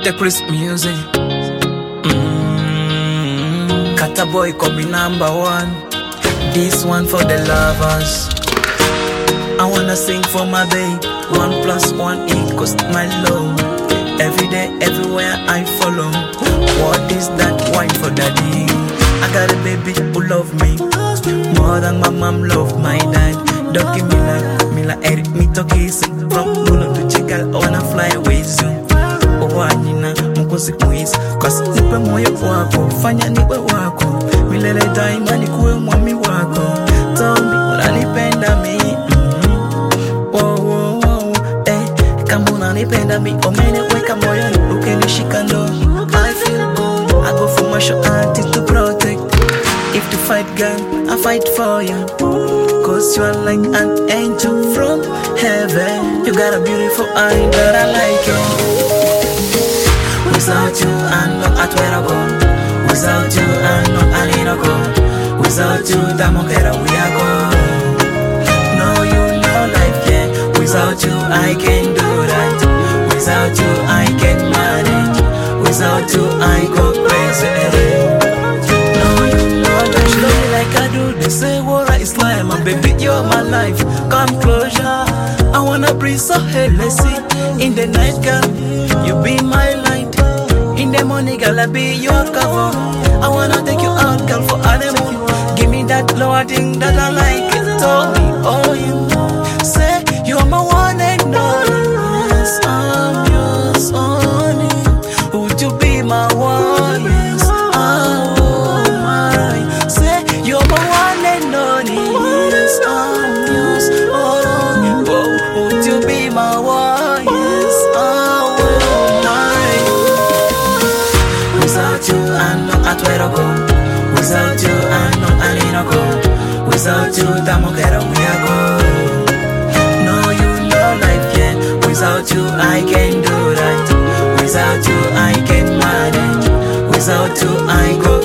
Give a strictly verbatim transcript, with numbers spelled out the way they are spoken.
The Chris music. Mm. Kata boy call me number one. This one for the lovers. I wanna sing for my babe. One plus one equals my love. Every day, everywhere I follow. What is that wine for daddy? I got a baby who love me more than my mom love my dad. Don't give me like, me like Eric, me to kiss. From Mulo to Chica, I wanna fly away soon. Oh, Anina, Mukosi Quiz. Cause nipe moyo wako, fanya niwe wako. Milele daima nikuwe mwami wako. Tell me, unanipenda mi. Unanipenda mi, omene weka moyo ni ukenishika ndo. I feel good, I go for martial arts to protect. If to fight girl, I fight for you. Cause you are like an angel from heaven. You got a beautiful eye that I like it. Without you, I'm not at where I go. Without you, I'm not a little go. Without you, damo kera we are go. No, you know life, yeah. Without you, I can do that. Without you, I can manage. Without you, I go crazy. No, you know that you love me like I do. They say war is like my baby, you're my life. Come closer, I wanna breathe so healthy. In the night, girl, you be my light. In the morning, girl, I be your cover. I wanna take you out, girl, for honeymoon. Give me that lower thing that I like. Tell me, oh, you say you're my one and only. Yes, I'm yours only. Would you be my one? Yes, oh my. Say you're my one and only. Yes, I'm yours only. Oh, would you be my one? Yes, oh my. Without you, I'm not at where I go. Without you, I'm not a little go. Without you, damo kera we are go. Without you, I can do that. Without you, I can manage. Without you, I go